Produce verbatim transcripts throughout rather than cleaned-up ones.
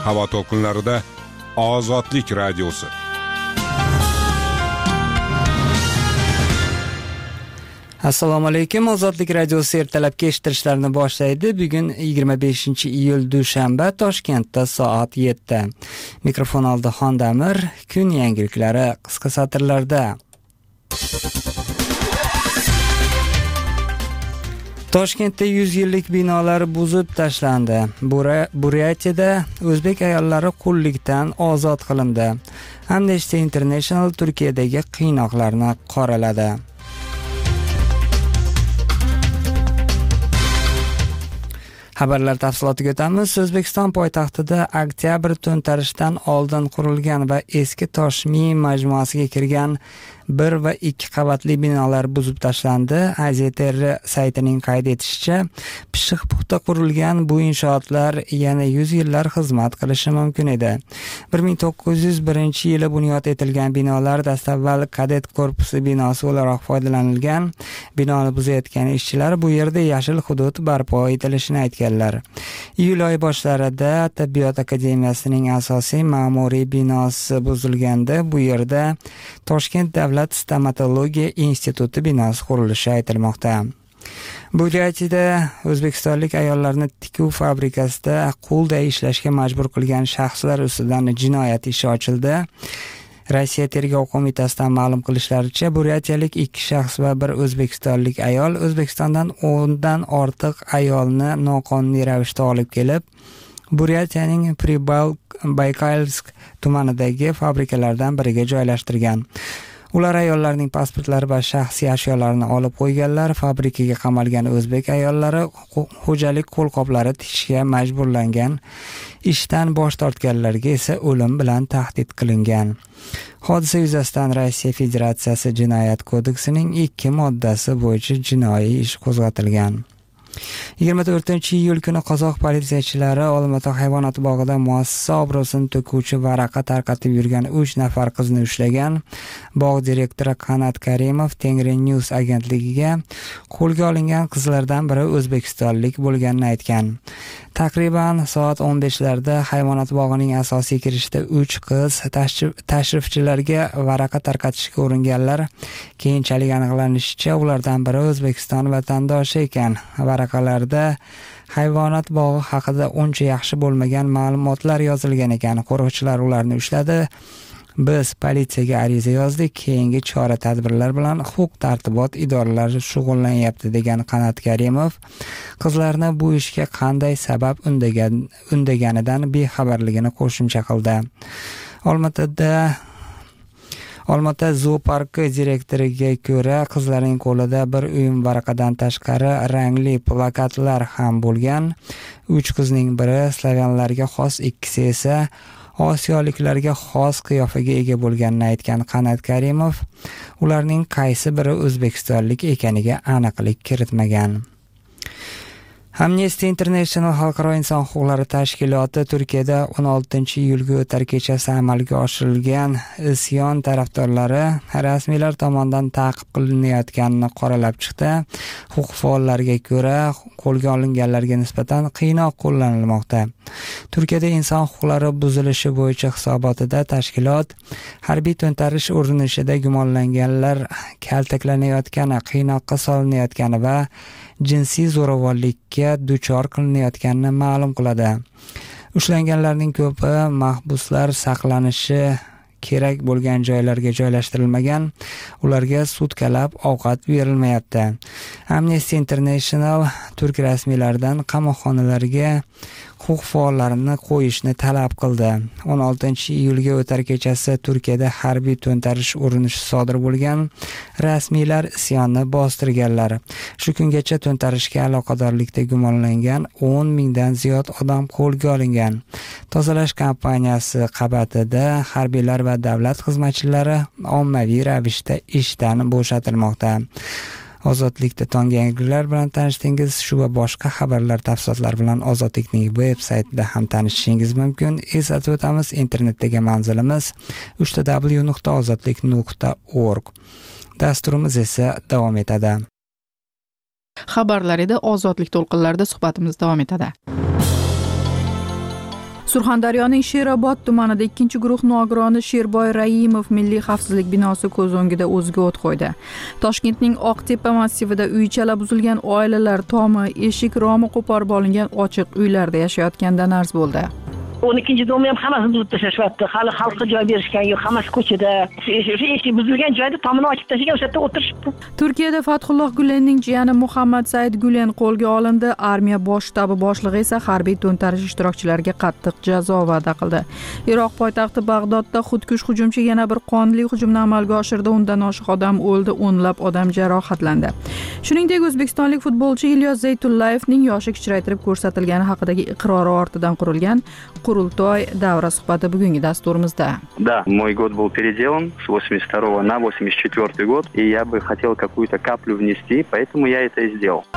havo to'lqinlarida Ozodlik radiosi. Assalomu alaykum. Ozodlik radiosi ertalabki eshittirishlarni boshlaydi. Bugun yigirma beshinchi iyul dushanba, Toshkentda soat yetti. Mikrofon oldi Xondamir. Kun yangiliklari qisqa satrlarda. Toshkentda yuz yillik binolar buzib tashlandi. Buryatiyada o'zbek ayollari qullikdan ozod qilindi. Amnesty International Turkiyadagi qiynoqlarni qoraladi. Xabarlar tafsilotiga o'tamiz. O'zbekiston poytaxtida oktyabr to'ntarishidan oldin qurilgan va eski Toshmi majmuasiga kirgan bir va ikki qavatli binolar buzib tashlandi. A Z T R saytining qayd etishicha, pishiq puxta qurilgan bu inshootlar yana yuz yillar xizmat qilishi mumkin edi. bir ming to'qqiz yuz birinchi yili bunyod etilgan binolar dastavval kadet korpusi binosi o'laroq foydalanilgan. Binoni buzayotgan ishchilar bu yerda yashil hudud barpo etilishini aytganlar. Iyul oyi boshlarida Tibbiyot akademiyasining asosiy ma'muriy binosi buzilganda, bu yerda Toshkent Davlat stomatologiya instituti binosi qurilishi aytilmoqda. Buryatiyada o'zbekistonlik ayollarni tikuv fabrikasida qulday ishlashga majbur qilgan shaxslar ustidan jinoyat ishi ochildi. Rossiya tergov qo'mitasidan ma'lum qilishlaricha, buryatiyalik ikki shaxs va bir o'zbekistonlik ayol O'zbekistondan o'ndan ortiq ayolni noqonuniy ravishda olib kelib, Buryatiyaning Pribalk-Baykalsk tumanidagi fabrikalardan biriga joylashtirgan. Ular ayollarning pasportlari va shaxsiy ashyolarini olib qo'yganlar. Fabrikaga qamalgan o'zbek ayollari xo'jalik qo'lqoplari tikishga majburlangan. Ishdan bosh tortganlarga esa o'lim bilan tahdid qilingan. Hodisa yuzasidan Rossiya Federatsiyasi Jinoyat kodeksining ikki moddasi bo'yicha jinoiy ish qo'zg'atilgan. yigirma to'rtinchi iyul kuni qozoq politsiyachilari Olmaota hayvonot bog'ida muassasa obro'sini to'kuvchi varaqa tarqatib yurgan uch nafar qizni ushlagan. Bog' direktori Qanat Karimov Tengri News agentligiga qo'lga olingan qizlardan biri o'zbekistonlik bo'lganini aytgan. Taqriban soat o'n beshlarda hayvonot bog'ining asosiy kirishida uch qiz tashrifchilarga varaqa tarqatishga uringanlar. Keyinchalik aniqlanishicha, ulardan biri O'zbekiston vatandoshi ekan. Varaqalarda hayvonot bog'i haqida uncha yaxshi bo'lmagan ma'lumotlar yozilgan ekan. Qo'riqchilar ularni ushladi. Biz politsiyaga ariza yozdik. Keyingi chora-tadbirlar bilan huquq-tartibot idoralari shug'ullanyapti, degan Qanat Karimov qizlarni bu ishga qanday sabab undagan undaganidan bexabarligini qo'shimcha qildi. Olmaotada Olmaota zooparki direktoriga ko'ra, qizlarning qo'lida bir uyum varaqadan tashqari rangli plakatlar ham bo'lgan. uch qizning biri slavyanlarga xos, ikkisi esa osiyoliklarga xos qiyofaga ega bo'lganini aytgan Qanat Karimov, ularning qaysi biri o'zbekistonlik ekaniga aniqlik kiritmagan. Amnesty International xalqaro inson huquqlari tashkiloti Turkiyada o'n oltinchi iyulga o'tar kechasi amalga oshirilgan isyon tarafdorlari rasmiylar tomonidan ta'qib qilinayotganini qoralab chiqdi. Huquq faollariga ko'ra, qo'lga olinganlarga nisbatan qiynoq qo'llanilmoqda. Turkiyada inson huquqlari buzilishi bo'yicha hisobotida tashkilot harbiy to'ntarish urinishida gumonlanganlar kaltaklanayotgani, qiynoqqa solinayotgani va jinsiy zo'ravonlikka duchor qilinayotganini ma'lum qiladi. Ushlanganlarning ko'pi mahbuslar saqlanishi kerak bo'lgan joylarga joylashtirilmagan, ularga sutkalab ovqat berilmayapti. Amnesty International turk rasmiylaridan qamoqxonalarga huquq faollarini qo'yishni talab qildi. o'n oltinchi iyulga o'tar kechasi Turkiyada harbiy to'ntarish urinishi sodir bo'lgan. Rasmiylar isyonni bostirganlar. Shu kungacha to'ntarishga aloqadorlikda gumonlangan o'n mingdan ziyod odam qo'lga olingan. Tozalash kampaniyasi qabatida harbiylar va davlat xizmatchilari ommaviy ravishda ishdan bo'shatilmoqda. Ozodlikda tonggi yangiliklar bilan tanishdingiz. Shu va boshqa xabarlar tafsilotlari bilan Ozodlikning veb-saytida ham tanishishingiz mumkin. Eslatib o'tamiz, internetdagi manzilimiz uch w nuqta ozodlik nuqta org. Dasturimiz esa davom etadi. Xabarlar edi, Ozodlik to'lqinlarida suhbatimiz davom etadi. Surxondaryoning Sherobod tumanida ikkinchi guruh nogironi Sherboy Raimov milliy xavfsizlik binosi ko'z o'ngida o'ziga o't qo'ydi. Toshkentning Oqtepa massivida uy-chala buzilgan oilalar tomi, eshik romi qo'porib olingan ochiq uylarda yashayotgandan arz bo'ldi. o'n ikkinchi do'mni ham hammasini buzib tashlashyapti. Hali xalqqa joy berishgan yo'q, hammasi ko'chada. O'sha eshik buzilgan joyda tomini ochib tashlagan, o'sha yerda o'tirishibdi. Turkiyada Fathulloh Gulenning jiyani Muhammad Said Gulen qo'lga olindi. Armiya bosh shtabi boshlig'i esa harbiy to'ntarish ishtirokchilariga qattiq jazo va'da qildi. Iroq poytaxti Bag'dodda xudkush hujumchi yana bir qonli hujumni amalga oshirdi. Undan oshiq odam o'ldi, o'nlab odam jarohatlandi. Shuningdek, o'zbekistonlik futbolchi Ilyos Zaytullayevning yoshi kichraytirib ko'rsatilgani haqidagi iqrori ortidan qurilgan Qurultoy davra suhbati bugungi dasturimizda. Да, мой год был переделан с восемьдесят второго на восемьдесят четвёртый год, и я бы хотел какую-то каплю внести, поэтому я это и сделал.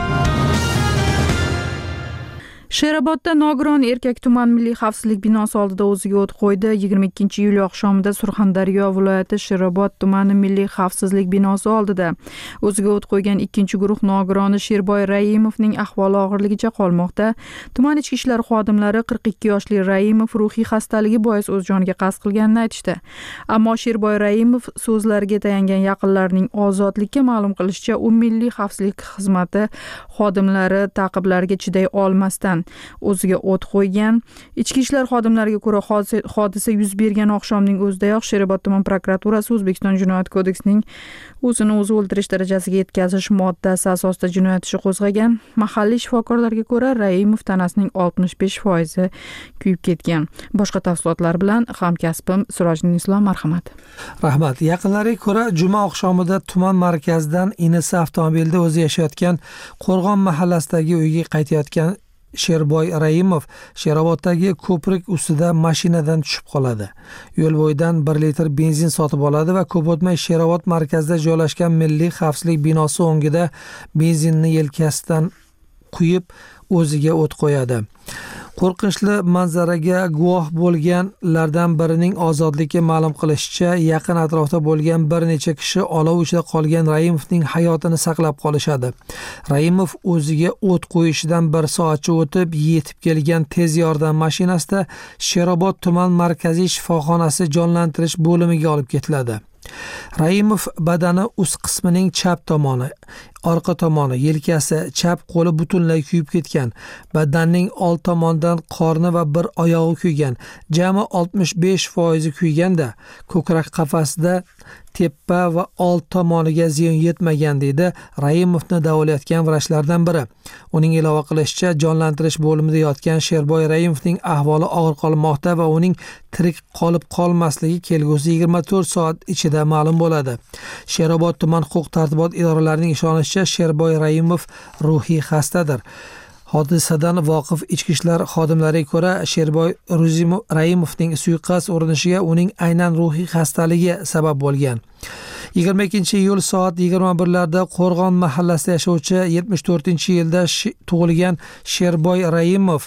Sherobodda nogiron erkak tuman milliy xavfsizlik binosi oldida o'ziga o't qo'ydi. yigirma ikkinchi iyul oqshomida Surxondaryo viloyati Sherobod tumani milliy xavfsizlik binosi oldida o'ziga o't qo'ygan ikkinchi guruh nogironi Sherboy Raimovning ahvoli og'irligicha qolmoqda. Tuman ichki ishlar xodimlari qirq ikki yoshli Raimov ruhiy xastaligi bois o'z joniga qasd qilganini aytishdi. Ammo Sherboy Raimov so'zlariga tayangan yaqinlarining ozodlikka ma'lum qilishicha, u milliy xavfsizlik xizmati xodimlari ta'qiblariga chiday olmasdan o'ziga o't qo'ygan. Ichki ishlar xodimlariga ko'ra, hodisa yuz bergan oqshomning o'zidayoq Sherobod tuman prokuraturasi O'zbekiston Jinoyat kodeksining o'zini o'zi o'ldirish darajasiga yetkazish moddasi asosida jinoyat ishi qo'zg'agan. Mahalliy shifokorlarga ko'ra, Raimov tanasining oltmish besh foizi kuyib ketgan. Boshqa tafsilotlar bilan hamkasbim Sirojning Islom, marhamat. Rahmat. Yaqinlariga ko'ra, juma oqshomida tuman markazidan inisi avtomobilda o'zi yashayotgan Qo'rg'on mahallasidagi uyga qaytayotgan Sherboy Raimov Sheroboddagi ko'prik ustida mashinadan tushib qoladi. Yo'l bo'yidan bir litr benzin sotib oladi va ko'p o'tmay Sherobod markazida joylashgan milliy xavfsizlik binosi o'ngida benzinni yelkasidan quyib o'ziga o't qo'yadi. Qo'rqinchli manzaraga guvoh bo'lganlardan birining ozodlikka ma'lum qilishicha, yaqin atrofda bo'lgan bir necha kishi olov ichida qolgan Raimovning hayotini saqlab qolishadi. Raimov o'ziga o't qo'yishidan bir soatcha o'tib yetib kelgan tez yordam mashinasida Sherobod tuman markaziy shifoxonasi jonlantirish bo'limiga olib ketiladi. Raimov badani ust qismining chap tomoni, orqa tomoni, yelkasi, chap qo'li butunlay kuyib ketgan. Badanning old tomonidan qorni va bir oyog'i kuygan. Jami oltmish besh foizi kuyganda, ko'krak qafasida tepa va old tomoniga ziyon yetmagan deydi Raimovni davolayotgan vrachlardan biri. Uning ilova qilishicha, jonlantirish bo'limida yotgan Sherboy Raimovning ahvoli og'ir qolmoqda va uning tirik qolib qolmasligi kelgusi yigirma to'rt soat ichida ma'lum bo'ladi. Sherobod tuman huquq-tartibot idoralarining ishonishicha, Sherboy Raimov ruhiy xastadir. Hodisadan voqif ichki ishlar xodimlariga ko'ra, Sherboy Raimovning suiqasd urinishiga uning aynan ruhiy xastaligi sabab bo'lgan. yigirma ikkinchi iyul soat yigirma birlarda Qo'rg'on mahallasida yashovchi yetmish to'rtinchi yilda tug'ilgan Sherboy Raimov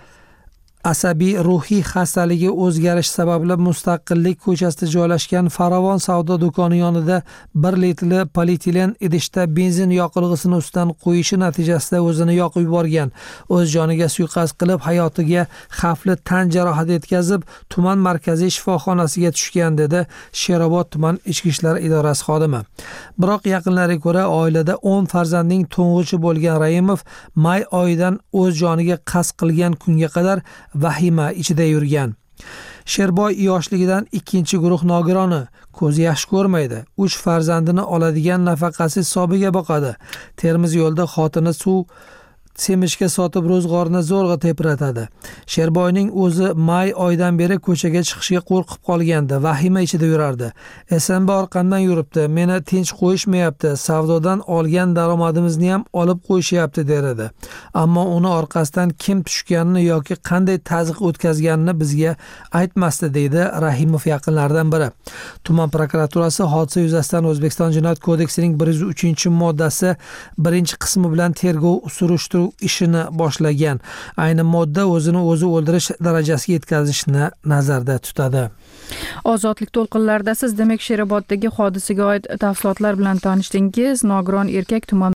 asabiy ruhiy xastaligi o'zgarish sababli Mustaqillik ko'chasida joylashgan Faravon savdo do'koni yonida bir litrli polietilen idishda benzin yoqilg'isini ustidan qo'yishi natijasida o'zini yoqib yuborgan. O'z joniga suiqasd qilib, hayotiga xavfli tan jarohati yetkazib, tuman markaziy shifoxonasiga tushgan, dedi Sherobod tuman ichki ishlar idorasi xodimi. Biroq yaqinlariga ko'ra, oilada o'n farzandning to'ng'ichi bo'lgan Raimov may oyidan o'z joniga qasd qilgan kunga qadar vahima ichida yurgan. Sherboy yoshligidan ikkinchi guruh nogironi, ko'zi yaxshi ko'rmaydi. uch farzandini oladigan nafaqasi hisobiga boqadi. Termiz yo'lda xotini suv semishga sotib ro'zg'orni zo'rg'a tebratadi. Sherboyning o'zi may oyidan beri ko'chaga chiqishga qo'rqib qolgandi, vahima ichida yurardi. Esanba orqamdan yuribdi, meni tinch qo'yishmayapti, savdodan olgan daromadimizni ham olib qo'yishyapti der edi. Ammo uni orqasidan kim tushganini yoki qanday tazyiq o'tkazganini bizga aytmasdi, deydi Rahimov yaqinlaridan biri. Tuman prokuraturasi hodisa yuzasidan O'zbekiston Jinoyat kodeksining bir yuz uchinchi moddasi birinchi qismi bilan tergov surishtiruv ishini boshlagan. Ayni modda o'zini o'zi o'ldirish darajasiga yetkazishni nazarda tutadi. Ozodlik to'lqinlarida siz demak Sheroboddagi hodisaga oid tafsilotlar bilan tanishdingiz. Nogiron erkak tuman